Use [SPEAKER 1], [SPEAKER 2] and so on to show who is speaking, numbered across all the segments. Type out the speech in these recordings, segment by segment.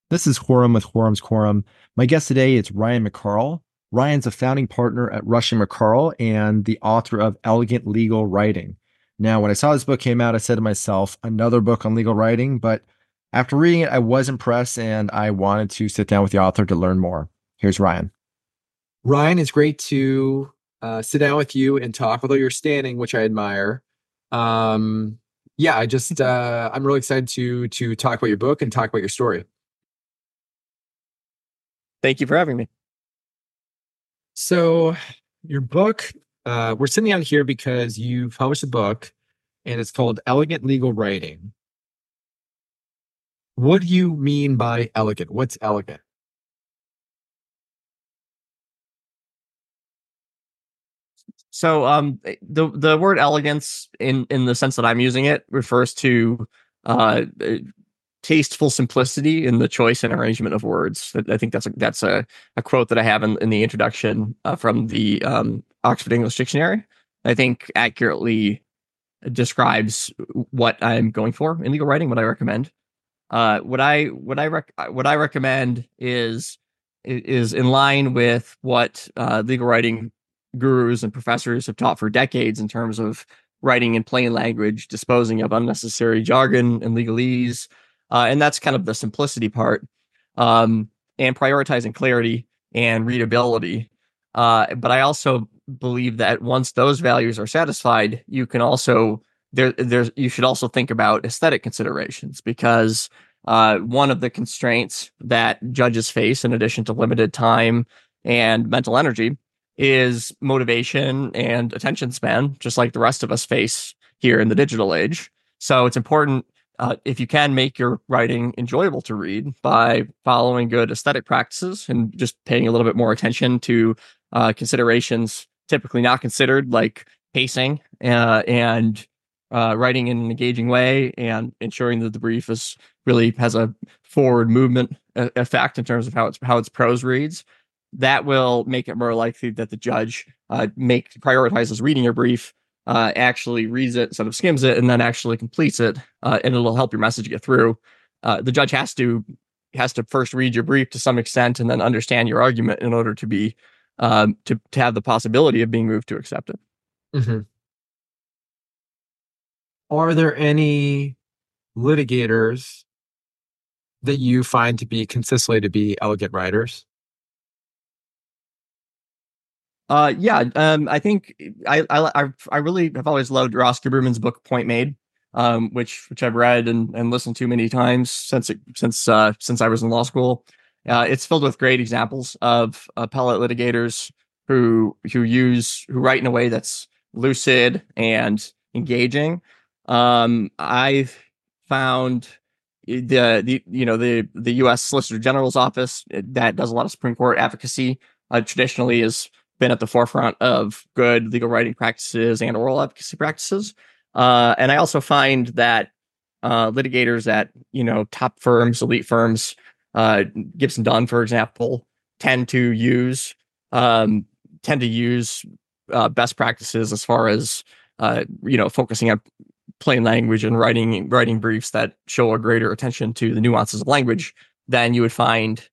[SPEAKER 1] This is Quorum with Quorum's Quorum. My guest today is Ryan McCarl. Ryan's a founding partner at Rush and McCarl and the author of Elegant Legal Writing. Now, when I saw this book came out, I said to myself, another book on legal writing, but after reading it, I was impressed and I wanted to sit down with the author to learn more. Here's Ryan.
[SPEAKER 2] Ryan, it's great to sit down with you and talk, although you're standing, which I admire. Um, yeah, I'm really excited to talk about your book and talk about your story.
[SPEAKER 3] Thank you for having me.
[SPEAKER 2] So, your book, we're sitting out here because you've published a book, and it's called Elegant Legal Writing. What do you mean by elegant? What's elegant?
[SPEAKER 3] So, the word elegance, in the sense that I'm using it, refers to uh, tasteful simplicity in the choice and arrangement of words. I think that's a quote that I have in the introduction from the Oxford English Dictionary. I think accurately describes what I'm going for in legal writing, what I recommend. What I recommend is in line with what legal writing gurus and professors have taught for decades in terms of writing in plain language, disposing of unnecessary jargon and legalese, and that's kind of the simplicity part, and prioritizing clarity and readability. But I also believe that once those values are satisfied, you can also you should also think about aesthetic considerations because one of the constraints that judges face, in addition to limited time and mental energy, is motivation and attention span, just like the rest of us face here in the digital age. So it's important, if you can, make your writing enjoyable to read by following good aesthetic practices and just paying a little bit more attention to considerations typically not considered, like pacing and writing in an engaging way and ensuring that the brief is really has a forward movement effect in terms of how its prose reads. That will make it more likely that the judge prioritizes reading your brief, actually reads it, sort of skims it, and then actually completes it, and it'll help your message get through. The judge has to first read your brief to some extent, and then understand your argument in order to be to have the possibility of being moved to accept it.
[SPEAKER 2] Mhm. Are there any litigators that you find to be consistently to be elegant writers?
[SPEAKER 3] Yeah. I think I really have always loved Ross Guberman's book Point Made, which I've read and listened to many times since I was in law school. It's filled with great examples of appellate litigators who write in a way that's lucid and engaging. I've found the U.S. Solicitor General's office that does a lot of Supreme Court advocacy traditionally is been at the forefront of good legal writing practices and oral advocacy practices. And I also find that litigators at top firms, elite firms, Gibson Dunn, for example, tend to use um, best practices as far as focusing on plain language and writing briefs that show a greater attention to the nuances of language than you would find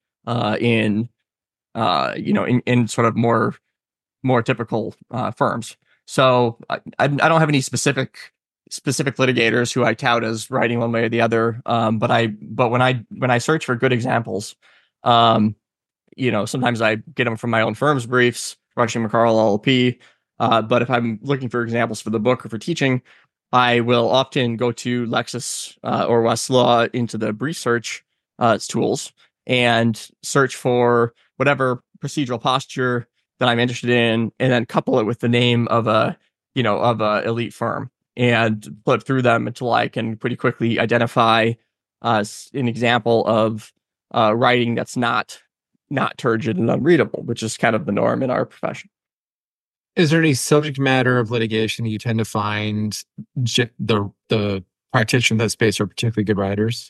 [SPEAKER 3] in sort of more typical firms. So I don't have any specific litigators who I tout as writing one way or the other. But when I search for good examples, sometimes I get them from my own firm's briefs, Rush and McCarl LLP. But if I'm looking for examples for the book or for teaching, I will often go to Lexis or Westlaw into the brief search tools and search for whatever procedural posture that I'm interested in, and then couple it with the name of a elite firm and flip through them until I can pretty quickly identify an example of writing that's not turgid and unreadable, which is kind of the norm in our profession.
[SPEAKER 2] Is there any subject matter of litigation that you tend to find the practitioners in that space are particularly good writers?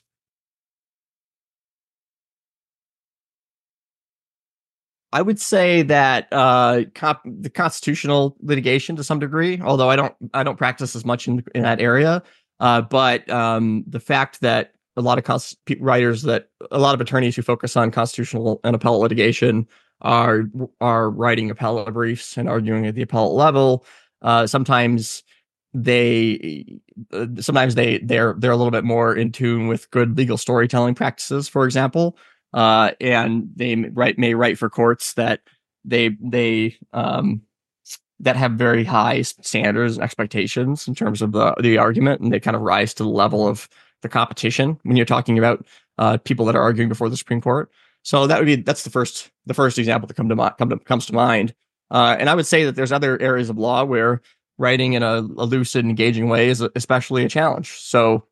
[SPEAKER 3] I would say that the constitutional litigation to some degree, although I don't practice as much in that area. But the fact that a lot of a lot of attorneys who focus on constitutional and appellate litigation are writing appellate briefs and arguing at the appellate level. Sometimes they're a little bit more in tune with good legal storytelling practices, for example, and they may write for courts that that have very high standards and expectations in terms of the argument, and they kind of rise to the level of the competition when you're talking about people that are arguing before the Supreme Court. So that's the first example that comes to mind. And I would say that there's other areas of law where writing in a lucid, engaging way is especially a challenge. So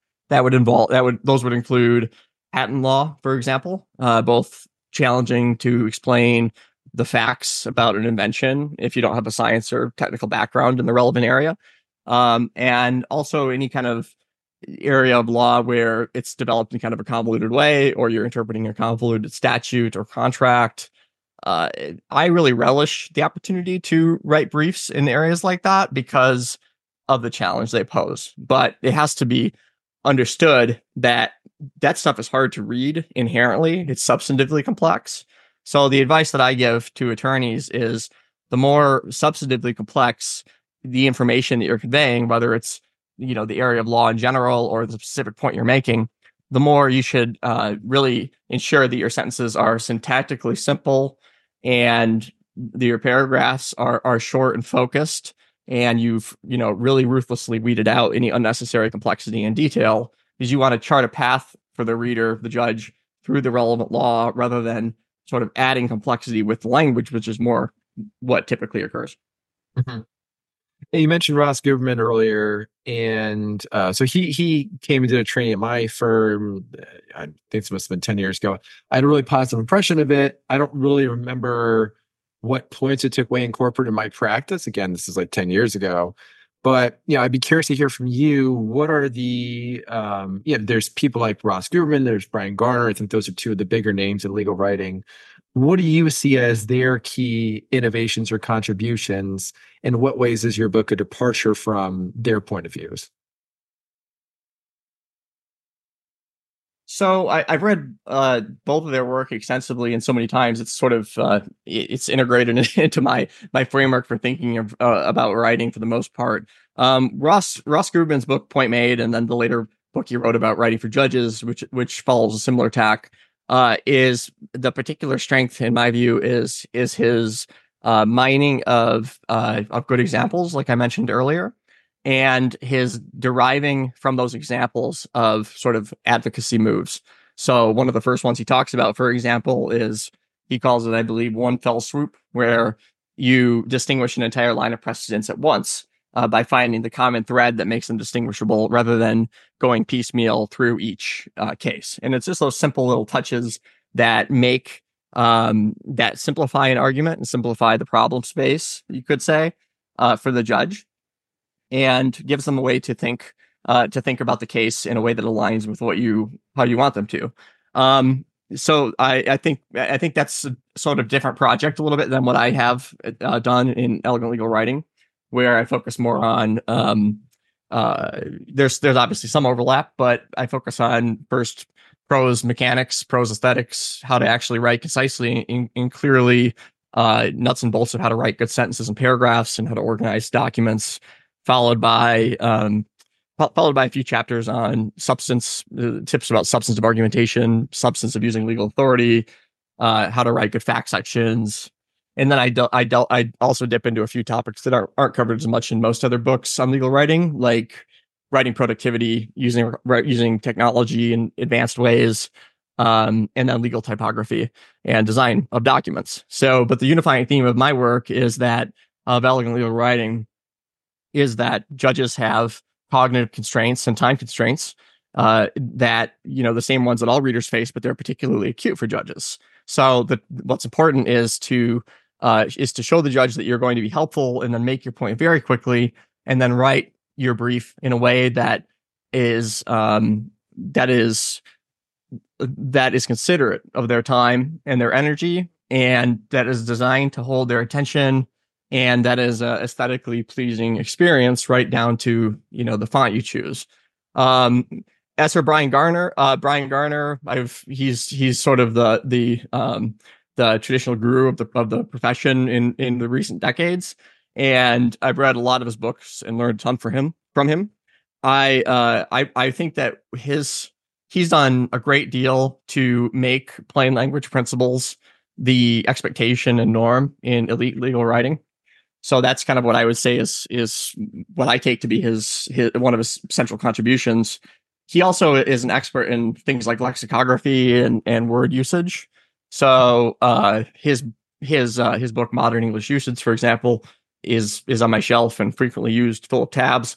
[SPEAKER 3] those would include patent law, for example, both challenging to explain the facts about an invention if you don't have a science or technical background in the relevant area, and also any kind of area of law where it's developed in kind of a convoluted way, or you're interpreting a convoluted statute or contract. I really relish the opportunity to write briefs in areas like that because of the challenge they pose. But it has to be understood that stuff is hard to read inherently. It's substantively complex. So the advice that I give to attorneys is the more substantively complex the information that you're conveying, whether it's the area of law in general or the specific point you're making, the more you should really ensure that your sentences are syntactically simple and your paragraphs are short and focused, and you've really ruthlessly weeded out any unnecessary complexity and detail, because you want to chart a path for the reader, the judge, through the relevant law rather than sort of adding complexity with language, which is more what typically occurs.
[SPEAKER 2] Mm-hmm. You mentioned Ross Guberman earlier, and so he came and did a training at my firm. I think this must have been 10 years ago. I had a really positive impression of it. I don't really remember what points it took away in corporate in my practice. Again, this is like 10 years ago. But I'd be curious to hear from you. What are the there's people like Ross Guberman, there's Bryan Garner. I think those are two of the bigger names in legal writing. What do you see as their key innovations or contributions? In what ways is your book a departure from their point of views?
[SPEAKER 3] So I've read both of their work extensively and so many times. It's sort of it's integrated into my framework for thinking of about writing for the most part. Ross Guberman's book Point Made, and then the later book he wrote about writing for judges, which follows a similar tack, is the particular strength in my view is his mining of good examples, like I mentioned earlier, and his deriving from those examples of sort of advocacy moves. So one of the first ones he talks about, for example, is he calls it, I believe, one fell swoop, where you distinguish an entire line of precedents at once by finding the common thread that makes them distinguishable rather than going piecemeal through each case. And it's just those simple little touches that make that simplify an argument and simplify the problem space, you could say, for the judge, and gives them a way to think about the case in a way that aligns with how you want them to. So I think that's a sort of different project a little bit than what I have done in Elegant Legal Writing, where I focus more on there's obviously some overlap, but I focus on first prose mechanics, prose aesthetics, how to actually write concisely and clearly, nuts and bolts of how to write good sentences and paragraphs and how to organize documents, followed by a few chapters on tips about substantive argumentation, substance of using legal authority, how to write good fact sections. And then I also dip into a few topics that aren't covered as much in most other books on legal writing, like writing productivity, using technology in advanced ways, and then legal typography and design of documents. So, but the unifying theme of my work is that of Elegant Legal Writing is that judges have cognitive constraints and time constraints that, the same ones that all readers face, but they're particularly acute for judges. So what's important is to show the judge that you're going to be helpful and then make your point very quickly, and then write your brief in a way that is considerate of their time and their energy, and that is designed to hold their attention, and that is a aesthetically pleasing experience, right down to the font you choose. As for Brian Garner, he's sort of the traditional guru of the profession in the recent decades, and I've read a lot of his books and learned a ton from him. I think that he's done a great deal to make plain language principles the expectation and norm in elite legal writing. So that's kind of what I would say is what I take to be his one of his central contributions. He also is an expert in things like lexicography and word usage. So his book Modern English Usage, for example, is on my shelf and frequently used, full of tabs.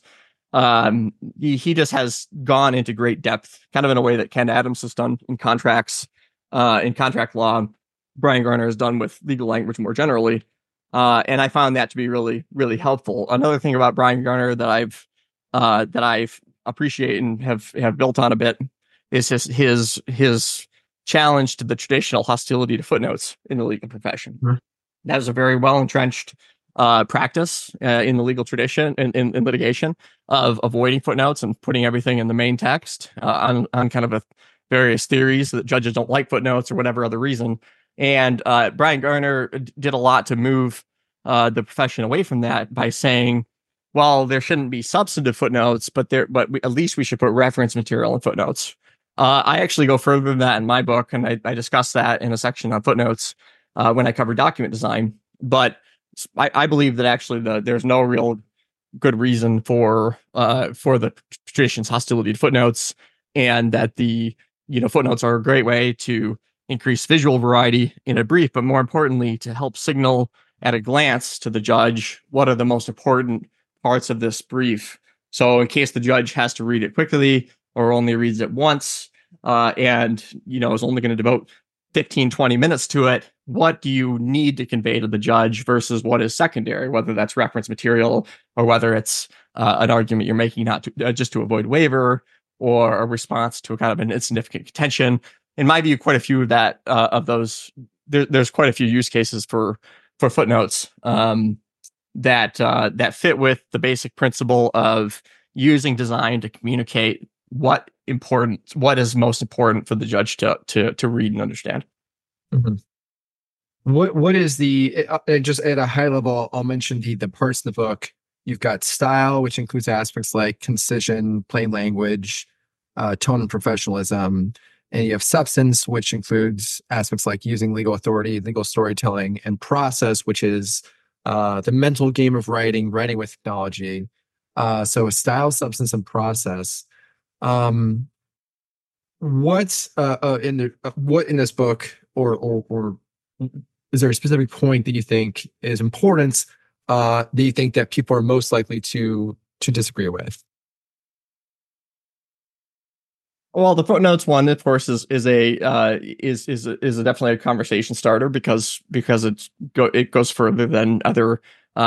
[SPEAKER 3] He just has gone into great depth, kind of in a way that Ken Adams has done in contracts, in contract law. Brian Garner has done with legal language more generally. And I found that to be really, really helpful. Another thing about Brian Garner that I've appreciate and have built on a bit is his challenge to the traditional hostility to footnotes in the legal profession. Mm-hmm. That is a very well entrenched practice in the legal tradition and in litigation of avoiding footnotes and putting everything in the main text on kind of a various theories that judges don't like footnotes or whatever other reason. And Brian Garner did a lot to move the profession away from that by saying, well, there shouldn't be substantive footnotes, but at least we should put reference material in footnotes. I actually go further than that in my book, and I discuss that in a section on footnotes when I cover document design. But I believe that actually there's no real good reason for the tradition's hostility to footnotes, and that the footnotes are a great way to increase visual variety in a brief, but more importantly, to help signal at a glance to the judge what are the most important parts of this brief. So in case the judge has to read it quickly or only reads it once and is only going to devote 15-20 minutes to it, what do you need to convey to the judge versus what is secondary, whether that's reference material or whether it's an argument you're making not to, just to avoid waiver or a response to a kind of an insignificant contention. In my view, quite a few of those, there's quite a few use cases for footnotes that fit with the basic principle of using design to communicate what is most important for the judge to read and understand.
[SPEAKER 2] Mm-hmm. What is the just at a high level? I'll mention the parts of the book. You've got style, which includes aspects like concision, plain language, tone, and professionalism. And you have substance, which includes aspects like using legal authority, legal storytelling, and process, which is the mental game of writing with technology. So style, substance, and process. What in this book, or is there a specific point that you think is important that you think that people are most likely to disagree with?
[SPEAKER 3] Well, the footnotes one, of course, is definitely a conversation starter because it goes further than other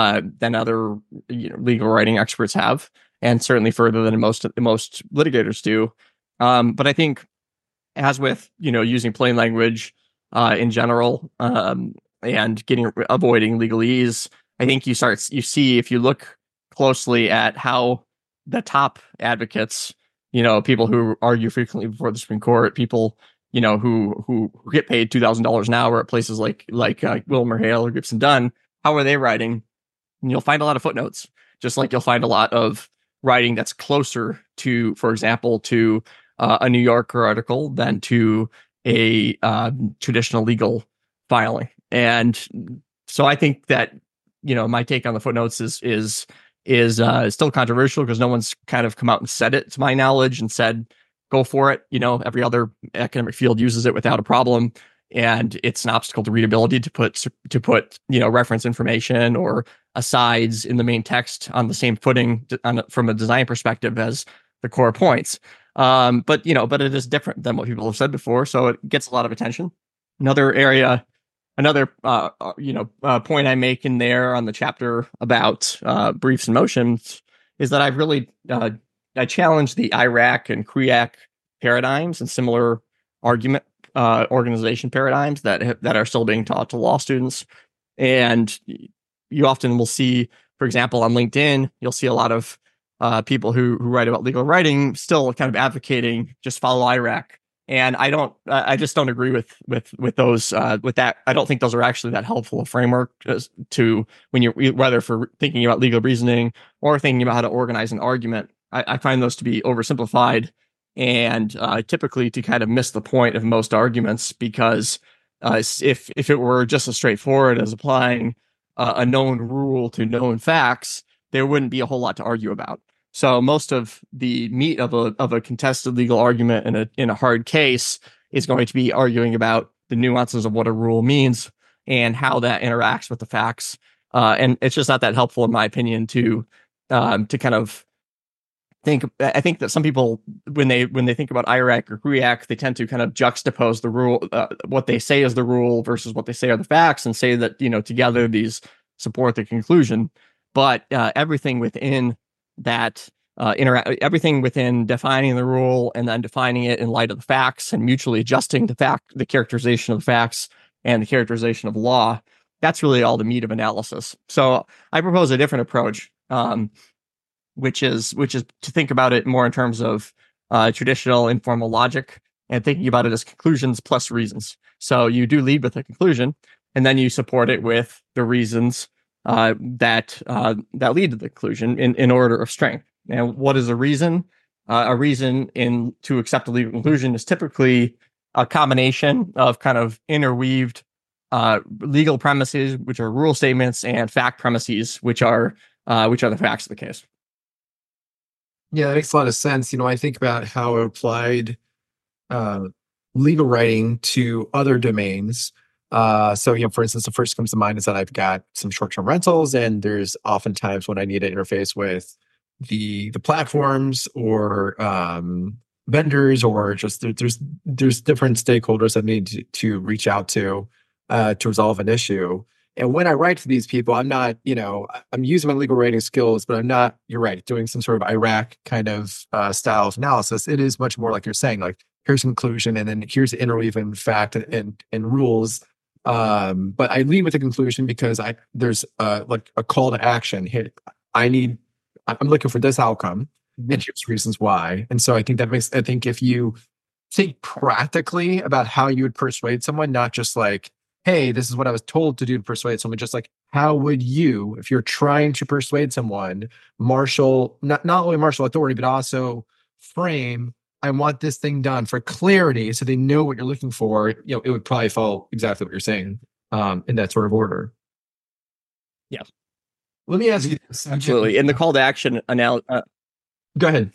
[SPEAKER 3] legal writing experts have, and certainly further than most litigators do. But I think, as with using plain language in general and avoiding legalese, I think you see if you look closely at how the top advocates, people who argue frequently before the Supreme Court, people, who get paid $2,000 an hour at places like Wilmer Hale or Gibson Dunn, how are they writing? And you'll find a lot of footnotes, just like you'll find a lot of writing that's closer to, for example, to a New Yorker article than to a traditional legal filing. And so I think that, my take on the footnotes is still controversial because no one's kind of come out and said it, to my knowledge, and said, go for it. Every other academic field uses it without a problem. And it's an obstacle to readability to put reference information or asides in the main text on the same footing from a design perspective as the core points. But it is different than what people have said before. So it gets a lot of attention. Another point I make in there on the chapter about briefs and motions is that I've really I challenge the IRAC and CREAC paradigms and similar argument organization paradigms that are still being taught to law students. And you often will see, for example, on LinkedIn, you'll see a lot of people who write about legal writing still kind of advocating just follow IRAC. And I just don't agree with those, with that. I don't think those are actually that helpful a framework to when you're, whether for thinking about legal reasoning or thinking about how to organize an argument. I find those to be oversimplified and typically to kind of miss the point of most arguments, because if it were just as straightforward as applying a known rule to known facts, there wouldn't be a whole lot to argue about. So most of the meat of a contested legal argument in a hard case is going to be arguing about the nuances of what a rule means and how that interacts with the facts. And it's just not that helpful, in my opinion, to kind of think. I think that some people, when they think about IRAC or HUIAC, they tend to kind of juxtapose the rule, what they say is the rule versus what they say are the facts, and say that, together these support the conclusion. But everything within that everything within defining the rule and then defining it in light of the facts and mutually adjusting the characterization of the facts and the characterization of law, that's really all the meat of analysis. So I propose a different approach, which is to think about it more in terms of traditional informal logic and thinking about it as conclusions plus reasons. So you do lead with a conclusion, and then you support it with the reasons that lead to the conclusion in order of strength. And what is a reason? A reason to accept a legal conclusion is typically a combination of kind of interweaved legal premises, which are rule statements, and fact premises, which are the facts of the case.
[SPEAKER 2] Yeah, that makes a lot of sense. I think about how I applied legal writing to other domains. So, for instance, the first comes to mind is that I've got some short-term rentals, and there's oftentimes when I need to interface with the platforms or vendors, or just there's different stakeholders that need to reach out to resolve an issue. And when I write to these people, I'm not, I'm using my legal writing skills, but I'm not, you're right, doing some sort of IRAC kind of style of analysis. It is much more like you're saying, like, here's a conclusion, and then here's the interweaving fact and rules. But I lead with a conclusion because there's like a call to action. Hey, I'm looking for this outcome, and here's reasons why. And so I think I think if you think practically about how you would persuade someone, not just like, hey, this is what I was told to do to persuade someone, just like, how would you, if you're trying to persuade someone, not only martial authority, but also frame, I want this thing done for clarity so they know what you're looking for. It would probably follow exactly what you're saying in that sort of order.
[SPEAKER 3] Yeah.
[SPEAKER 2] Let me ask you this.
[SPEAKER 3] Absolutely. And the call to action
[SPEAKER 2] Go ahead.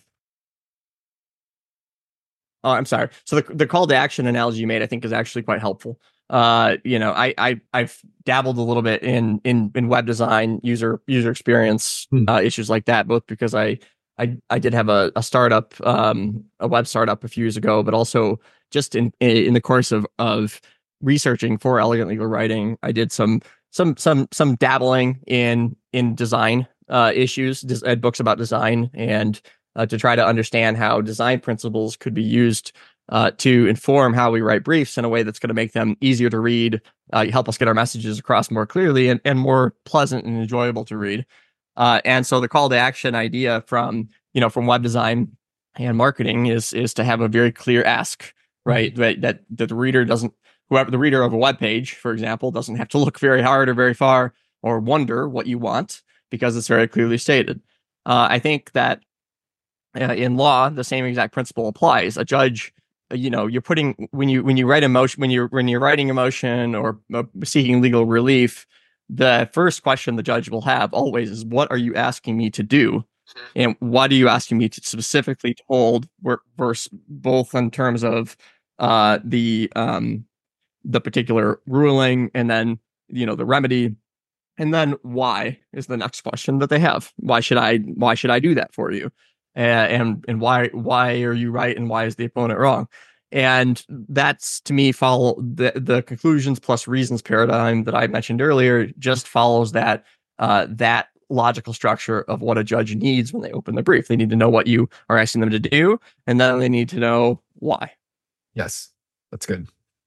[SPEAKER 3] Oh, I'm sorry. So the call to action analogy you made, I think, is actually quite helpful. I've dabbled a little bit in web design, user experience issues like that, both because I did have a startup, a web startup a few years ago, but also just in the course of researching for Elegant Legal Writing, I did some dabbling in design issues. I had books about design, and to try to understand how design principles could be used to inform how we write briefs in a way that's going to make them easier to read, help us get our messages across more clearly, and more pleasant and enjoyable to read. And so the call to action idea from web design and marketing is to have a very clear ask, right? That the reader the reader of a web page, for example, doesn't have to look very hard or very far or wonder what you want, because it's very clearly stated. I think that in law, the same exact principle applies. A judge, you're putting, when you write a motion, when you're writing a motion or seeking legal relief, the first question the judge will have always is, what are you asking me to do? And what are you asking me to specifically hold, versus both in terms of the particular ruling, and then the remedy, and then why is the next question that they have. Why should I do that for you? And why are you right, and why is the opponent wrong? And that's, to me, follow the conclusions plus reasons paradigm that I mentioned earlier. Just follows that logical structure of what a judge needs when they open the brief. They need to know what you are asking them to do, and then they need to know why.
[SPEAKER 2] Yes, that's good.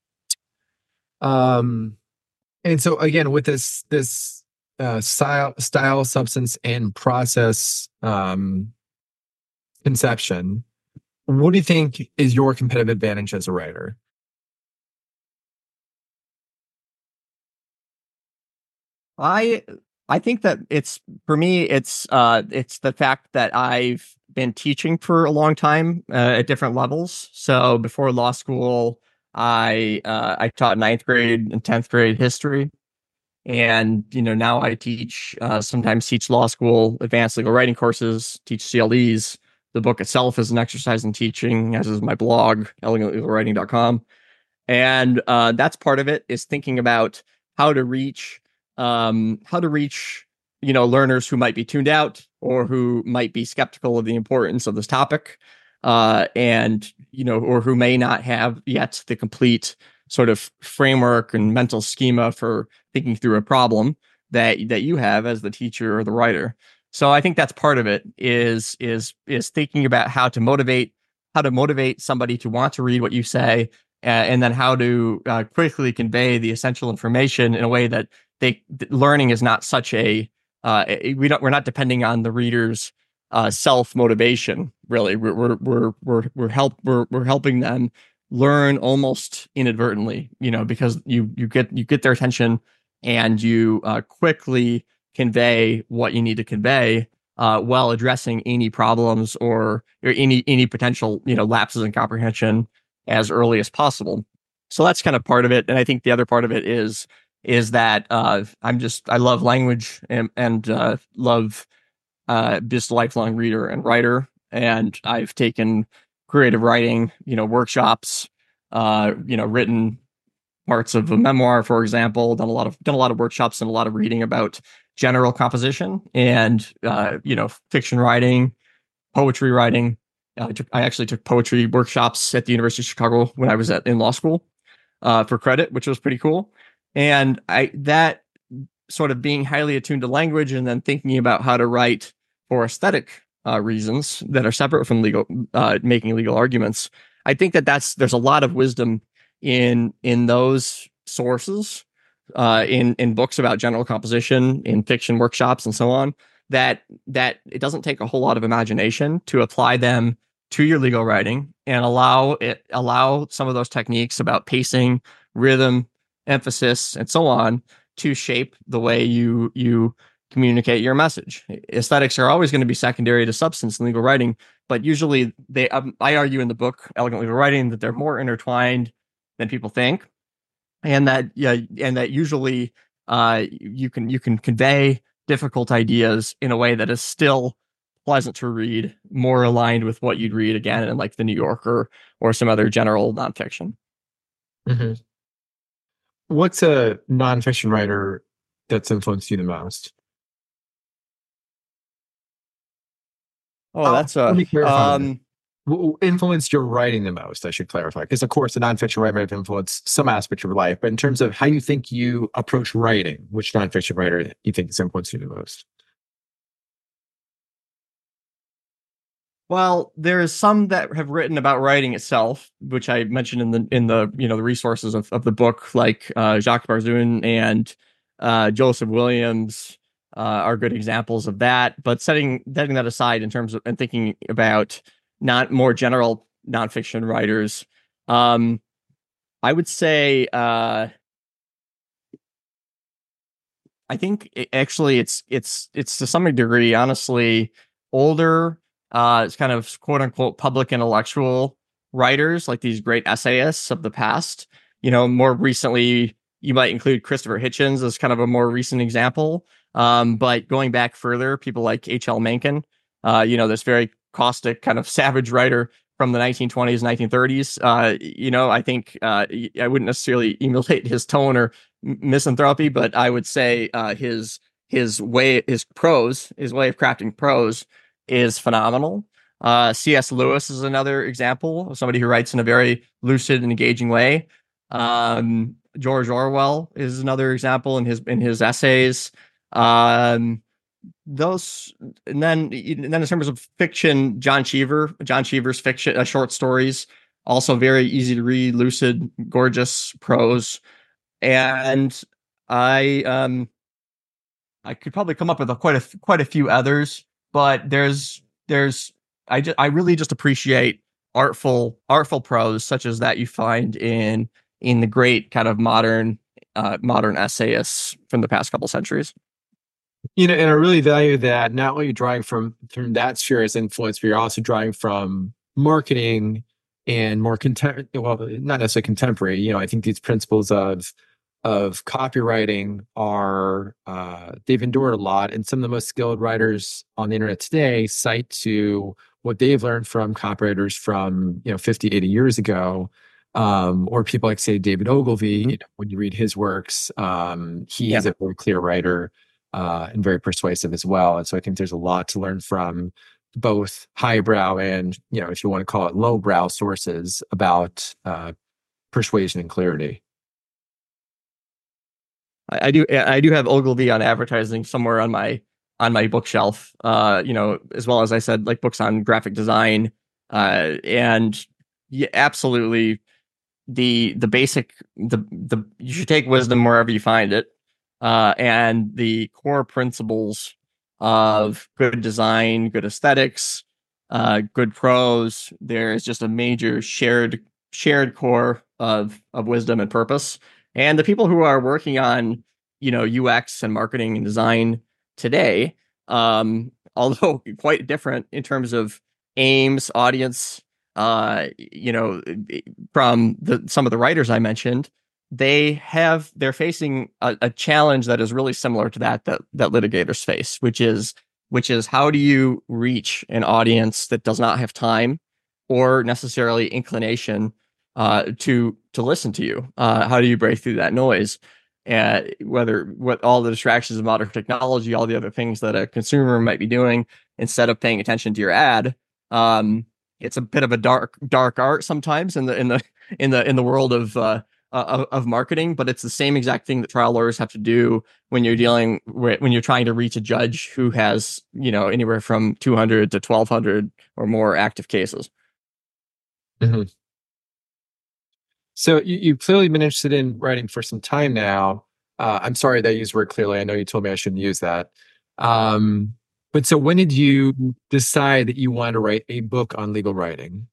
[SPEAKER 2] And so again, with this style, substance, and process conception, what do you think is your competitive advantage as a writer?
[SPEAKER 3] I I think that it's for me it's the fact that I've been teaching for a long time at different levels. So before law school, I taught ninth grade and 10th grade history, and now I teach sometimes teach law school advanced legal writing courses, teach CLEs. The book itself is an exercise in teaching, as is my blog, elegantlegalwriting.com. And that's part of it, is thinking about how to reach learners who might be tuned out or who might be skeptical of the importance of this topic, and or who may not have yet the complete sort of framework and mental schema for thinking through a problem that you have as the teacher or the writer. So I think that's part of it, is thinking about how to motivate somebody to want to read what you say, and then how to quickly convey the essential information in a way that learning is not such a we're not depending on the reader's self motivation. Really, we're helping them learn almost inadvertently, because you get their attention, and you quickly convey what you need to convey, while addressing any problems or any potential lapses in comprehension as early as possible. So that's kind of part of it. And I think the other part of it is that I love language, and love just a lifelong reader and writer. And I've taken creative writing, workshops, written parts of a memoir, for example, done a lot of workshops and a lot of reading about general composition and fiction writing, poetry writing. I actually took poetry workshops at the University of Chicago when I was in law school, for credit, which was pretty cool. And that sort of being highly attuned to language and then thinking about how to write for aesthetic reasons that are separate from making legal arguments. I think there's a lot of wisdom in those sources, in books about general composition, in fiction workshops, and so on. That it doesn't take a whole lot of imagination to apply them to your legal writing, and allow some of those techniques about pacing, rhythm, emphasis, and so on to shape the way you communicate your message. Aesthetics are always going to be secondary to substance in legal writing, but usually I argue in the book Elegant Legal Writing that they're more intertwined than people think, and that usually you can convey difficult ideas in a way that is still pleasant to read, more aligned with what you'd read again in like the New Yorker or some other general nonfiction.
[SPEAKER 2] Mm-hmm. What's a nonfiction writer that's influenced you the most?
[SPEAKER 3] Oh, that's
[SPEAKER 2] let me clarify. Influenced your writing the most, I should clarify, because of course a nonfiction writer have influenced some aspect of your life, but in terms of how you think you approach writing, which nonfiction writer you think has influenced you the most?
[SPEAKER 3] Well, there's some that have written about writing itself, which I mentioned in the the resources of the book, like Jacques Barzun and Joseph Williams are good examples of that. But setting that aside in terms of and thinking about not more general nonfiction writers, I would say I think actually it's to some degree, honestly, older. It's kind of quote unquote public intellectual writers, like these great essayists of the past. More recently, you might include Christopher Hitchens as kind of a more recent example. But going back further, people like H.L. Mencken, this very caustic, kind of savage writer from the 1920s, 1930s. I think I wouldn't necessarily emulate his tone or misanthropy, but I would say his way of crafting prose is phenomenal. C.S. Lewis is another example of somebody who writes in a very lucid and engaging way. George Orwell is another example in his essays. Those, and then in terms of fiction, John Cheever's fiction, short stories, also very easy to read, lucid, gorgeous prose. And I could probably come up with quite a few others, but there's I really just appreciate artful prose such as that you find in the great kind of modern essayists from the past couple centuries.
[SPEAKER 2] And I really value that not only you're drawing from that sphere as influence, but you're also drawing from marketing and more well, not necessarily contemporary. I think these principles of copywriting are they've endured a lot, and some of the most skilled writers on the internet today cite to what they've learned from copywriters from 50, 80 years ago. Or people like, say, David Ogilvy. When you read his works, he is a very clear writer and very persuasive as well. And so I think there's a lot to learn from both highbrow and, if you want to call it lowbrow sources about persuasion and clarity.
[SPEAKER 3] I do have Ogilvy on advertising somewhere on my bookshelf. As well as I said, like books on graphic design, and yeah, absolutely the basic you should take wisdom wherever you find it, and the core principles of good design, good aesthetics, good prose. There is just a major shared core of wisdom and purpose. And the people who are working on, UX and marketing and design today, although quite different in terms of aims, audience, from some of the writers I mentioned, they're facing a challenge that is really similar to that litigators face, which is how do you reach an audience that does not have time or necessarily inclination to listen to you? How do you break through that noise? What all the distractions of modern technology, all the other things that a consumer might be doing instead of paying attention to your ad. It's a bit of a dark art sometimes in the world of marketing, but it's the same exact thing that trial lawyers have to do when you're trying to reach a judge who has, anywhere from 200 to 1,200 or more active cases.
[SPEAKER 2] Mm-hmm. So you've clearly been interested in writing for some time now. I'm sorry that I used the word clearly. I know you told me I shouldn't use that. But so when did you decide that you wanted to write a book on legal writing?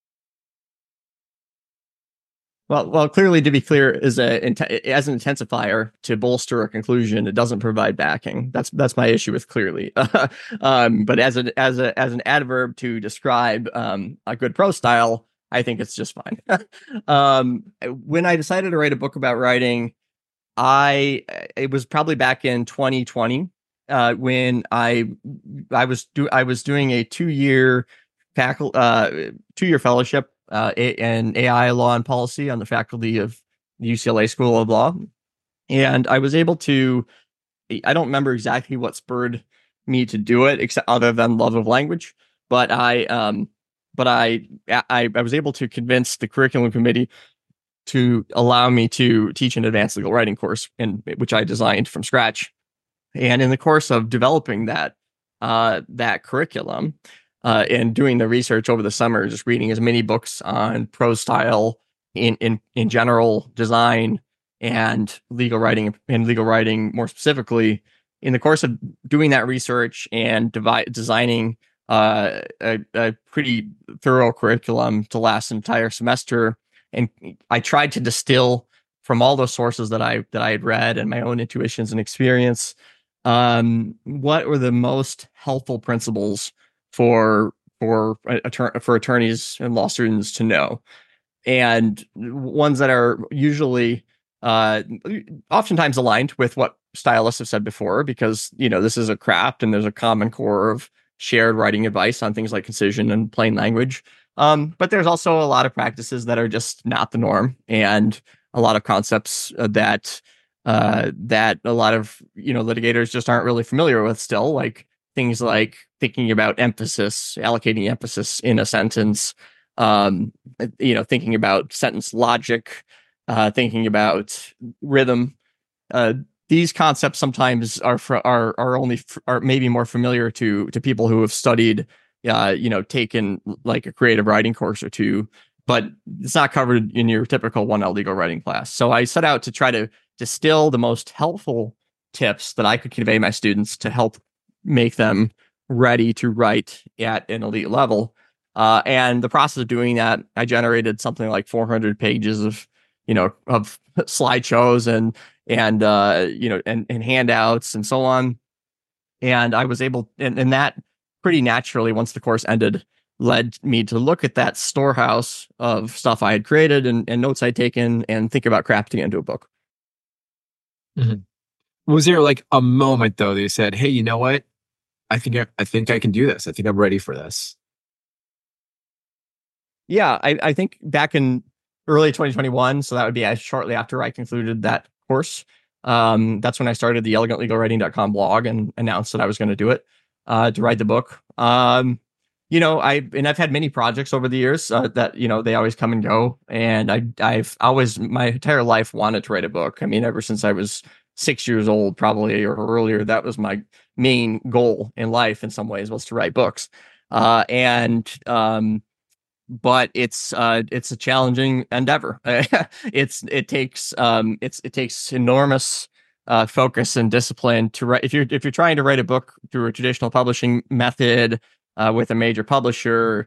[SPEAKER 3] Well, clearly, to be clear, as an intensifier to bolster a conclusion, it doesn't provide backing. That's my issue with clearly. But as an adverb to describe a good prose style, I think it's just fine. When I decided to write a book about writing, it was probably back in 2020 when I was doing a 2-year fellowship in AI law and policy on the faculty of the UCLA School of Law, and I was able to. I don't remember exactly what spurred me to do it, except other than love of language, but I was able to convince the curriculum committee to allow me to teach an advanced legal writing course, which I designed from scratch. And in the course of developing that curriculum and doing the research over the summer, just reading as many books on prose style in general, design, and legal writing more specifically, in the course of doing that research and designing a pretty thorough curriculum to last an entire semester. And I tried to distill from all those sources that I had read and my own intuitions and experience, what were the most helpful principles for attorneys and law students to know, and ones that are usually oftentimes aligned with what stylists have said before, because this is a craft and there's a common core of shared writing advice on things like concision and plain language. But there's also a lot of practices that are just not the norm, and a lot of concepts that a lot of litigators just aren't really familiar with still, like things like thinking about emphasis, allocating emphasis in a sentence, thinking about sentence logic, thinking about rhythm. These concepts sometimes are maybe more familiar to people who have studied, taken like a creative writing course or two, but it's not covered in your typical 1L legal writing class. So I set out to try to distill the most helpful tips that I could convey my students to help make them ready to write at an elite level. And the process of doing that, I generated something like 400 pages of, of slideshows and handouts and so on. And I was able, and that pretty naturally, once the course ended, led me to look at that storehouse of stuff I had created and notes I'd taken and think about crafting it into a book.
[SPEAKER 2] Mm-hmm. Was there like a moment though that you said, "Hey, you know what? I think I can do this. I think I'm ready for this."
[SPEAKER 3] Yeah, I think back in early 2021, so that would be shortly after I concluded that course. That's when I started the elegantlegalwriting.com blog and announced that I was going to do it, to write the book. I've had many projects over the years that they always come and go, and I've always my entire life wanted to write a book. I mean, ever since I was 6 years old, probably or earlier, that was my main goal in life. In some ways, was to write books, but it's a challenging endeavor. It takes enormous focus and discipline to write. If you're trying to write a book through a traditional publishing method with a major publisher,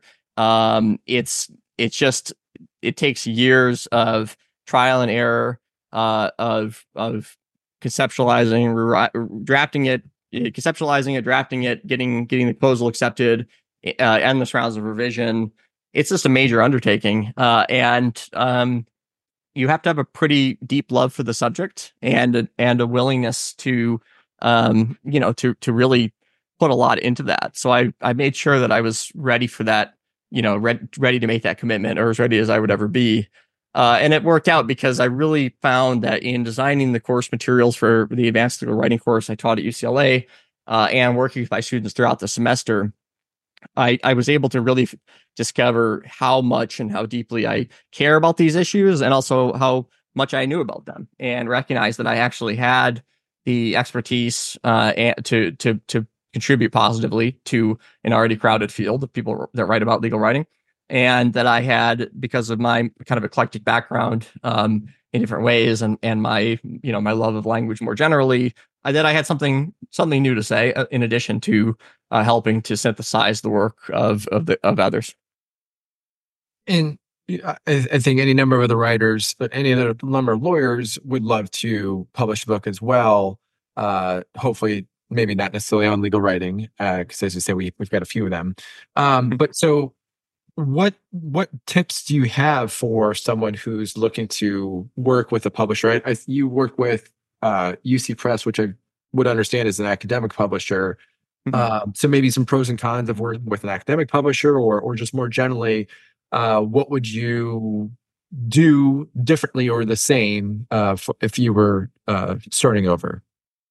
[SPEAKER 3] it takes years of trial and error, of conceptualizing, drafting it, drafting it, getting the proposal accepted, endless rounds of revision. It's just a major undertaking, and you have to have a pretty deep love for the subject and a willingness to really put a lot into that. So I made sure that I was ready for that, ready to make that commitment, or as ready as I would ever be. And it worked out because I really found that in designing the course materials for the advanced legal writing course I taught at UCLA, and working with my students throughout the semester, I was able to really discover how much and how deeply I care about these issues, and also how much I knew about them, and recognize that I actually had the expertise to contribute positively to an already crowded field of people that write about legal writing, and that I had, because of my kind of eclectic background in different ways, and my my love of language more generally, that I had something new to say, in addition to helping to synthesize the work of others.
[SPEAKER 2] And I think any number of other writers, but any other number of lawyers would love to publish a book as well. Hopefully, maybe not necessarily on legal writing, because as you say, we've got a few of them. But so, what tips do you have for someone who's looking to work with a publisher? You work with UC Press, which I would understand is an academic publisher. So maybe some pros and cons of working with an academic publisher, or just more generally, what would you do differently or the same if you were starting over?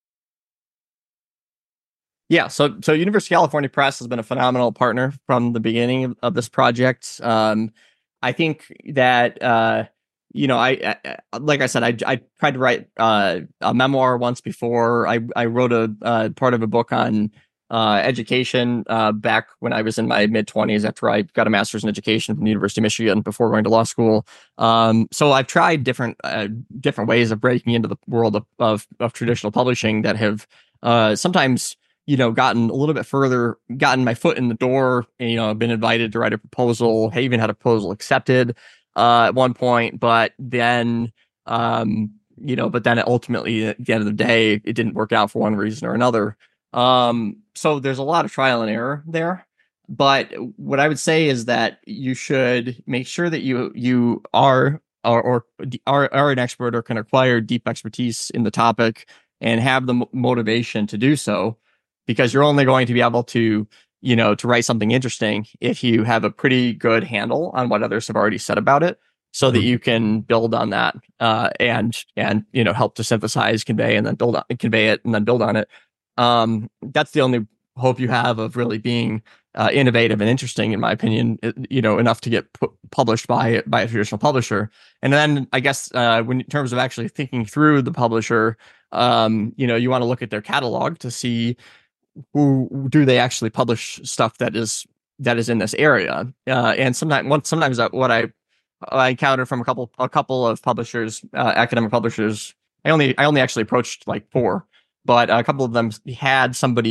[SPEAKER 3] Yeah, so University of California Press has been a phenomenal partner from the beginning of this project. I think that I like I said, I tried to write a memoir once before. I wrote a part of a book on education back when I was in my mid-20s, after I got a master's in education from the University of Michigan before going to law school. So I've tried different ways of breaking into the world of traditional publishing that have sometimes gotten a little bit further, gotten my foot in the door, and, been invited to write a proposal. I even had a proposal accepted at one point, but then ultimately at the end of the day, it didn't work out for one reason or another. So there's a lot of trial and error there. But what I would say is that you should make sure that you are an expert, or can acquire deep expertise in the topic, and have the motivation to do so, because you're only going to be able to write something interesting if you have a pretty good handle on what others have already said about it, so that you can build on that, and help to synthesize, convey it, and then build on it. That's the only hope you have of really being innovative and interesting, in my opinion, enough to get published by a traditional publisher. And then I guess in terms of actually thinking through the publisher, you want to look at their catalog to see who do they actually publish stuff that is in this area. And sometimes what I encountered from a couple of publishers, academic publishers, I only actually approached like 4, but a couple of them had somebody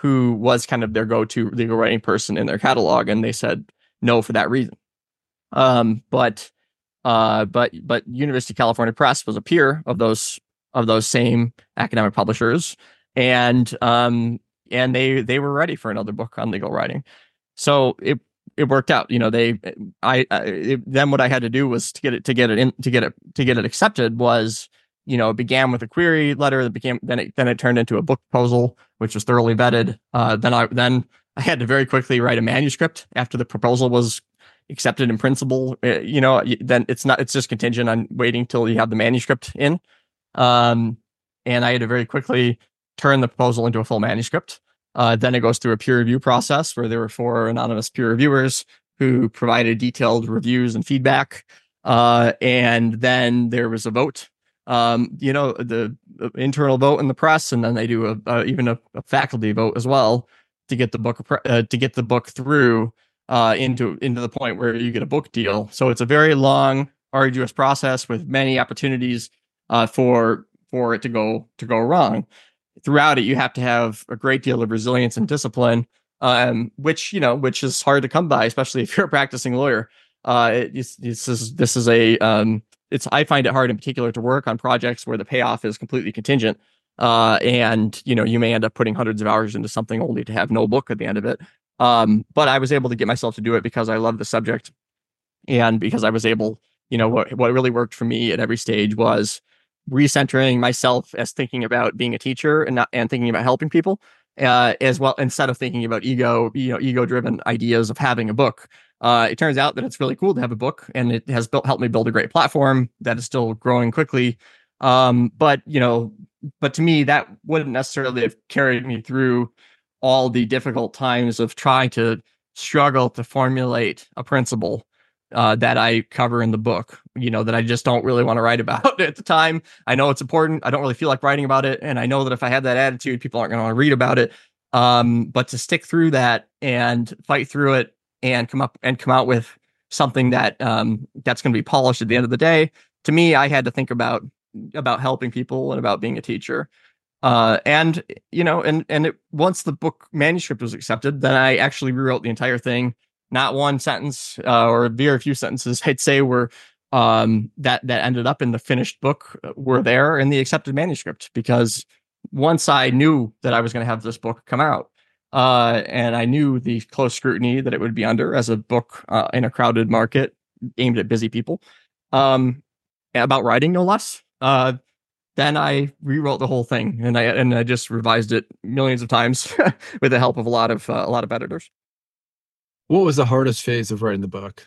[SPEAKER 3] who was kind of their go-to legal writing person in their catalog, and they said no for that reason. But University of California Press was a peer of those same academic publishers, and they were ready for another book on legal writing. So it worked out. Then what I had to do was to get it accepted was, it began with a query letter that then it turned into a book proposal, which was thoroughly vetted. Then I had to very quickly write a manuscript after the proposal was accepted in principle. Then it's just contingent on waiting till you have the manuscript in. And I had to very quickly turn the proposal into a full manuscript. Then it goes through a peer review process where there were 4 anonymous peer reviewers who provided detailed reviews and feedback. And then there was a vote, the internal vote in the press, and then they do even a faculty vote as well to get the book through into the point where you get a book deal. So it's a very long, arduous process with many opportunities for it to go wrong. Throughout it, you have to have a great deal of resilience and discipline, which is hard to come by, especially if you're a practicing lawyer. I find it hard in particular to work on projects where the payoff is completely contingent. And you may end up putting hundreds of hours into something only to have no book at the end of it. But I was able to get myself to do it because I love the subject, and because I was able, what really worked for me at every stage was recentering myself as thinking about being a teacher and thinking about helping people, as well, instead of thinking about ego-driven ideas of having a book. It turns out that it's really cool to have a book, and it has helped me build a great platform that is still growing quickly. But to me, that wouldn't necessarily have carried me through all the difficult times of trying to struggle to formulate a principle that I cover in the book, that I just don't really want to write about at the time. I know it's important. I don't really feel like writing about it. And I know that if I had that attitude, people aren't going to want to read about it. But to stick through that and fight through it and come out with something that that's going to be polished at the end of the day, to me, I had to think about helping people and about being a teacher. Once the book manuscript was accepted, then I actually rewrote the entire thing. Not one sentence or very few sentences, I'd say, were that ended up in the finished book were there in the accepted manuscript, because once I knew that I was going to have this book come out, and I knew the close scrutiny that it would be under as a book in a crowded market aimed at busy people, about writing, no less. Then I rewrote the whole thing, and I just revised it millions of times with the help of a lot of editors.
[SPEAKER 2] What was the hardest phase of writing the book?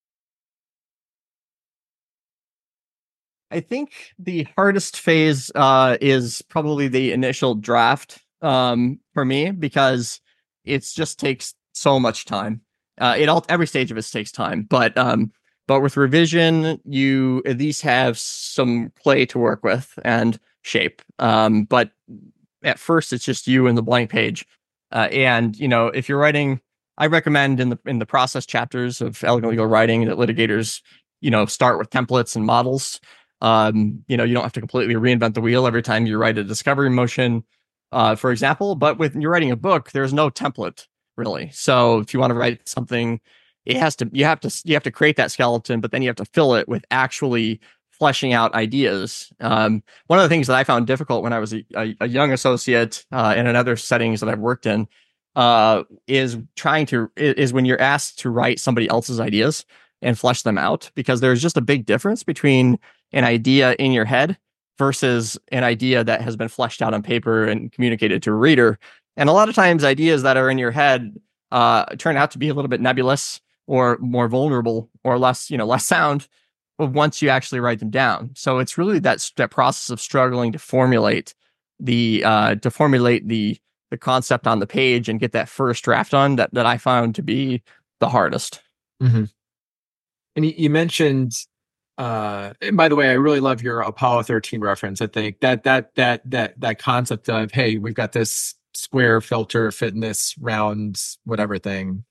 [SPEAKER 3] I think the hardest phase is probably the initial draft for me, because it just takes so much time. Every stage of it takes time, but with revision, you at least have some clay to work with and shape. But at first, it's just you and the blank page. And if you're writing, I recommend in the process chapters of Elegant Legal Writing that litigators, start with templates and models. You don't have to completely reinvent the wheel every time you write a discovery motion, for example. But when you're writing a book, there's no template really. So if you want to write something, you have to create that skeleton, but then you have to fill it with actually fleshing out ideas. One of the things that I found difficult when I was a young associate and in other settings that I've worked in is when you're asked to write somebody else's ideas and flesh them out, because there's just a big difference between an idea in your head versus an idea that has been fleshed out on paper and communicated to a reader. And a lot of times ideas that are in your head turn out to be a little bit nebulous or more vulnerable or less sound once you actually write them down. So it's really that process of struggling to formulate the concept on the page and get that first draft on that I found to be the hardest.
[SPEAKER 2] Mm-hmm. And you mentioned, and by the way, I really love your Apollo 13 reference. I think that concept of, hey, we've got this square filter fit in this round whatever thing.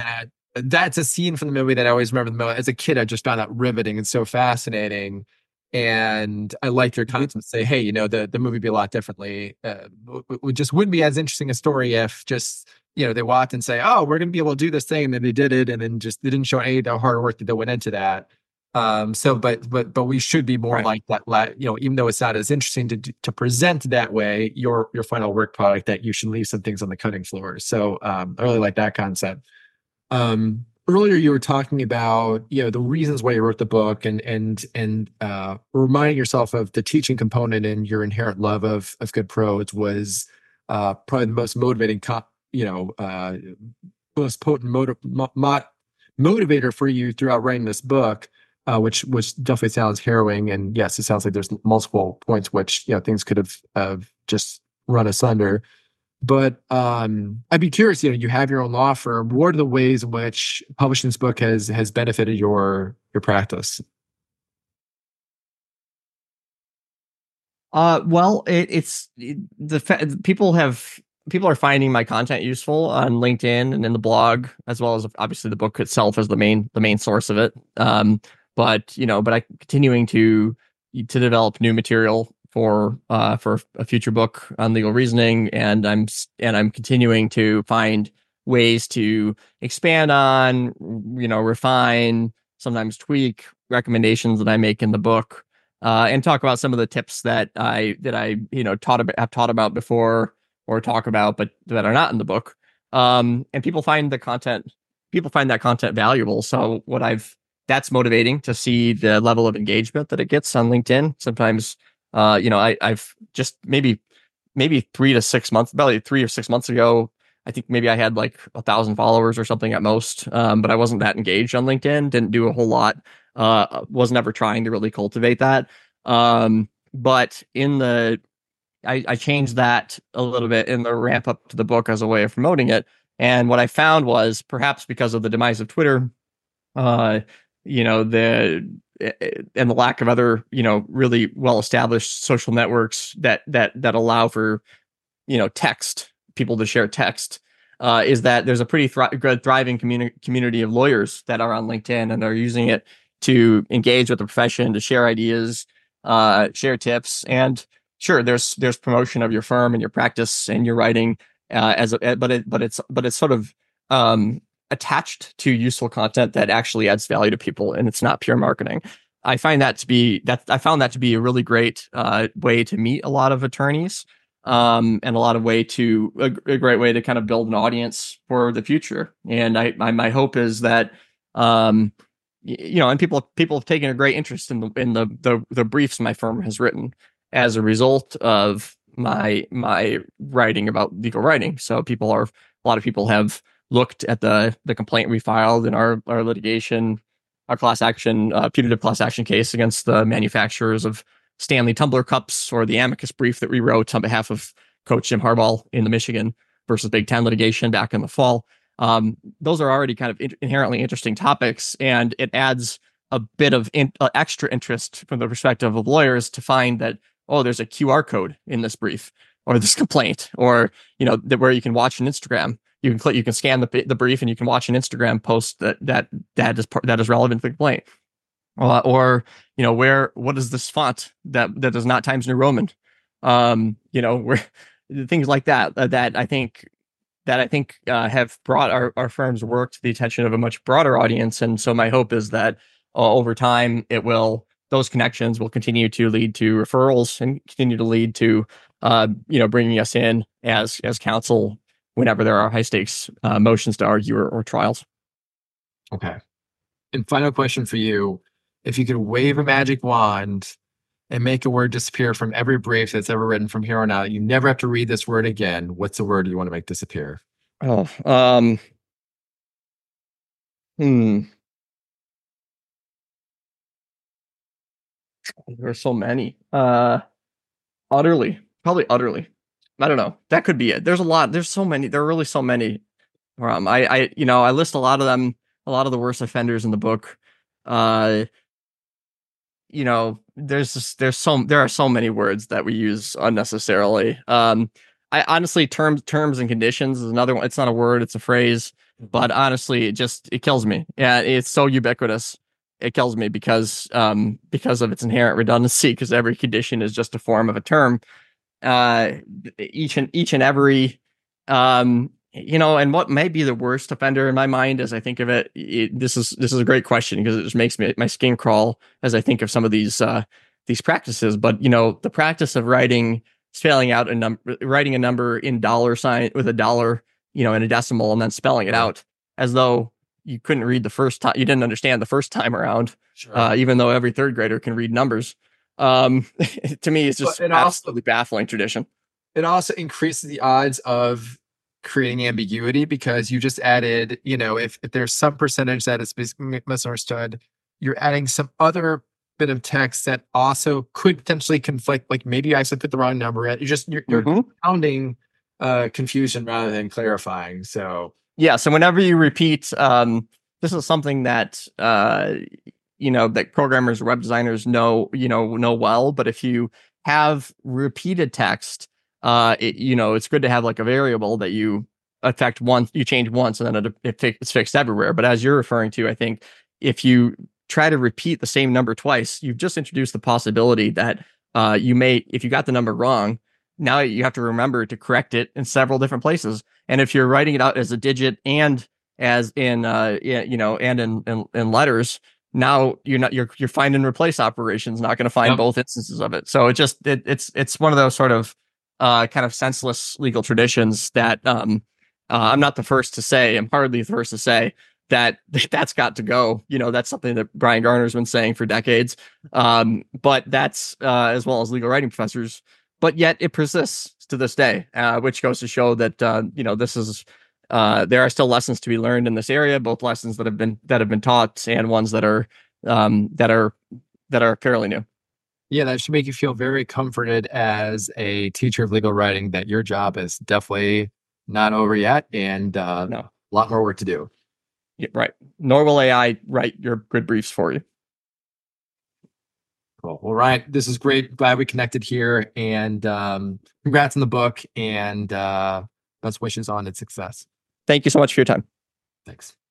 [SPEAKER 2] That's a scene from the movie that I always remember the most. As a kid, I just found that riveting and so fascinating. And I like your comments and say, hey, the movie would be a lot differently. It just wouldn't be as interesting a story if just, they walked and say, oh, we're going to be able to do this thing. And then they did it. And then just, they didn't show any of the hard work that went into that. But we should be more
[SPEAKER 3] Right.
[SPEAKER 2] like that, even though it's not as interesting to present that way, your final work product, that you should leave some things on the cutting floor. So, I really like that concept. Earlier you were talking about, the reasons why you wrote the book, and reminding yourself of the teaching component and your inherent love of good prose was probably the most motivating most potent motivator for you throughout writing this book, which definitely sounds harrowing. And yes, it sounds like there's multiple points which things could have just run asunder. But I'd be curious, you have your own law firm. What are the ways in which publishing this book has benefited your practice?
[SPEAKER 3] Well, people are finding my content useful on LinkedIn and in the blog, as well as obviously the book itself as the main source of it. But I'm continuing to develop new material for a future book on legal reasoning, and I'm continuing to find ways to expand on, refine, sometimes tweak recommendations that I make in the book, and talk about some of the tips that I have taught about before, or talk about but that are not in the book. And people find that content valuable. So that's motivating to see the level of engagement that it gets on LinkedIn. Sometimes, I've just maybe 3 to 6 months, about 3 or 6 months ago, I think maybe I had like 1,000 followers or something at most. But I wasn't that engaged on LinkedIn, didn't do a whole lot. Was never trying to really cultivate that. But I changed that a little bit in the ramp up to the book as a way of promoting it. And what I found was, perhaps because of the demise of Twitter, the and the lack of other, really well established social networks that allow for, people to share text, is that there's a pretty good thriving community of lawyers that are on LinkedIn and are using it to engage with the profession, to share ideas, share tips, and sure, there's promotion of your firm and your practice and your writing, but it's sort of attached to useful content that actually adds value to people, and it's not pure marketing. I found that to be a really great way to meet a lot of attorneys, and a great way to kind of build an audience for the future. And my hope is that, and people have taken a great interest in the briefs my firm has written as a result of my writing about legal writing. So a lot of people have looked at the complaint we filed in our litigation, our putative class action case against the manufacturers of Stanley Tumbler cups, or the amicus brief that we wrote on behalf of Coach Jim Harbaugh in the Michigan versus Big Ten litigation back in the fall. Those are already kind of inherently interesting topics, and it adds a bit of extra interest from the perspective of lawyers to find that, oh, there's a QR code in this brief or this complaint, or where you can watch an Instagram. You can scan the brief and you can watch an Instagram post that is relevant to the complaint. What is this font that is not Times New Roman? Where things like that I think have brought our firm's work to the attention of a much broader audience. And so my hope is that over time those connections will continue to lead to referrals and continue to lead to bringing us in as counsel whenever there are high stakes motions to argue or trials.
[SPEAKER 2] Okay. And final question for you: if you could wave a magic wand and make a word disappear from every brief that's ever written from here on out, you never have to read this word again, what's the word you want to make disappear?
[SPEAKER 3] Oh, there are so many. Utterly. Probably utterly. I don't know. That could be it. There's a lot. There's so many. There are really so many. I list a lot of them, a lot of the worst offenders in the book. There are so many words that we use unnecessarily. I honestly, terms and conditions is another one. It's not a word, it's a phrase, but honestly, it kills me. Yeah, it's so ubiquitous. it kills me because of its inherent redundancy, because every condition is just a form of a term. Each and every, and what may be the worst offender in my mind as I think of it, this is a great question, because it just makes my skin crawl as I think of some of these practices. But the practice of spelling out writing a number in dollar sign with a dollar, in a decimal, and then spelling it out as though you couldn't read the first time, you didn't understand the first time around, even though every third grader can read numbers. To me, it's just absolutely baffling tradition.
[SPEAKER 2] It also increases the odds of creating ambiguity, because you just added, if there's some percentage that is misunderstood, you're adding some other bit of text that also could potentially conflict. Like maybe you actually put the wrong number in. You're compounding confusion rather than clarifying. So
[SPEAKER 3] yeah. So whenever you repeat, this is something that that programmers, web designers know well. But if you have repeated text, it's good to have like a variable that you affect once, you change once, and then it's fixed everywhere. But as you're referring to, I think if you try to repeat the same number twice, you've just introduced the possibility that if you got the number wrong, now you have to remember to correct it in several different places. And if you're writing it out as a digit and as in and in letters, now your find and replace operations not going to find both instances of it. So it's one of those sort of kind of senseless legal traditions that I'm not the first to say. I'm hardly the first to say that's got to go. That's something that Brian Garner's been saying for decades. But that's as well as legal writing professors. But yet it persists to this day, which goes to show that this is there are still lessons to be learned in this area, both lessons that have been taught and ones that are fairly new.
[SPEAKER 2] Yeah, that should make you feel very comforted as a teacher of legal writing that your job is definitely not over yet, and a lot more work to do.
[SPEAKER 3] Yeah, right. Nor will AI write your good briefs for you.
[SPEAKER 2] Cool. Well, Ryan, this is great. Glad we connected here, and congrats on the book, and best wishes on its success.
[SPEAKER 3] Thank you so much for your time.
[SPEAKER 2] Thanks.